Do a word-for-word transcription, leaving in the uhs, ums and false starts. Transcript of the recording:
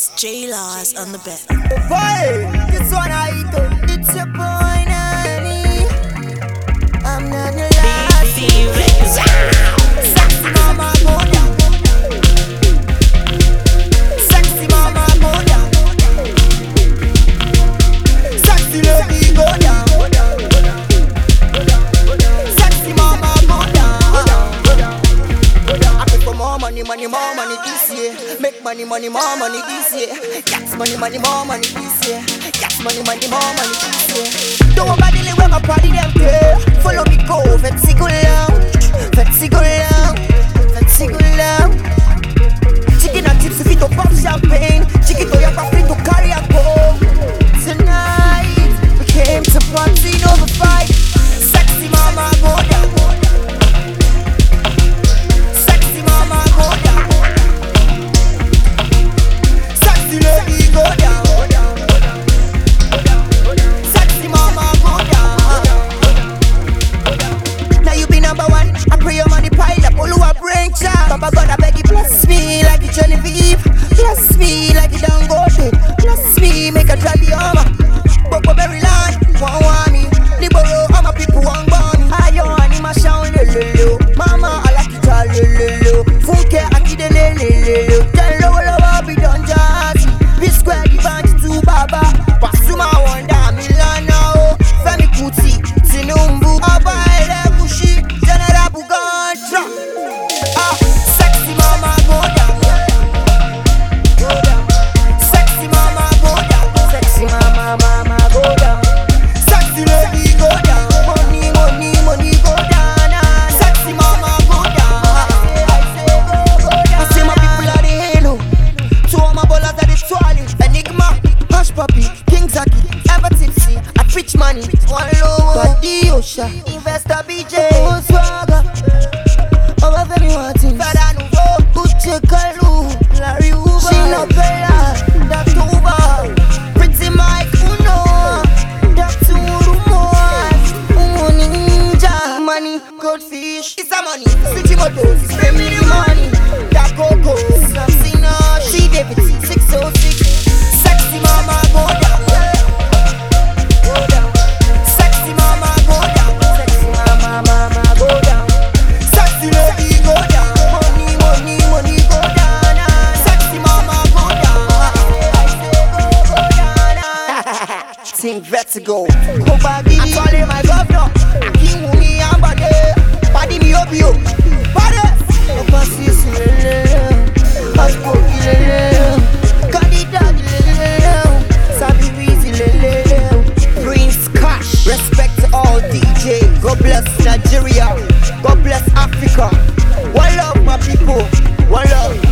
It's J-Laws on the bet. Boy, this one I eat up. It's your boy, Nani. I'm not the last. B C Records. Sexy mama, go down. Sexy mama, go down. Sexy lady, go down. Sexy mama, go down. I pay for more money, money, more money this year. Make money, money, more money this year. Gas money, money, more money this year. Gas money, money, more money this year. Don't want to where my party them there. Follow me, go, fancy go lounge, fancy go lounge, fancy go lounge. Chicken and chips if you don't pop champagne. Chicken to your profit to carry a go. Tonight we came to party, no the fight. Sexy mama, go down. Sexy mama, go down. Sexy lady, go down. Sexy mama, go down. Now you be number one. I pray your money pile up. All who are brain child. Baba God, I beg you, bless me like you Genevieve. Bless me like you Dangote. Bless me, make a drive the armor. Boko berry land, one want me. Libero, all my people want bomb. Ayo, anima sound lelelo. Mama, I like it all lelelo. Funke, akide lelelo. Tell low, low, be done jazzy. Be square, the bunch to Baba. Pasuma wonder, Milana, oh. Femi Kuti, Tinumbu. Aba, ele, Bushi, General Bugantra. Ah, sexy mama, go down. Go down. Sexy mama, go down. Sexy mama, mama, go down. Sexy lady, go down. Money, money, money, go down. Ah, sexy mama, go down. I say, go, go down. I say my people are the halo. Two of my ballers are the toilet. Enigma, Hush Puppy, King Zaki, Ever Tipsy. I preach money, one low. Body Osha, Investor B J, Swagger. Over Femi Martin, Fada Nouveau, Gucci Kalu, Larry Hoover, Sheila Bella, Doctor Uber, Pretty Mike Uno, Doctor Urumoy, Umo Ninja, Money, Goldfish, it's a money, City Motors, it's family money, Da Coco, Samsina, She David, six oh six, Sexy Mama, go down, go down, Sexy Mama, go down, Sexy Mama, Mama, go down. Sexy lady, go down. Money, money, money, go down. Sexy mama, go down. I say, go, go down. Sing Vertigo. Go baggy. I call him my governor. King Wumi and Bade. Body me up you. Bade. Opa sis lele. Passport lele. Candidate lele. Sabi Weezy lele. Prince Cash. Respect to all D J. God bless Nigeria. God bless Africa. One love, my people. One love.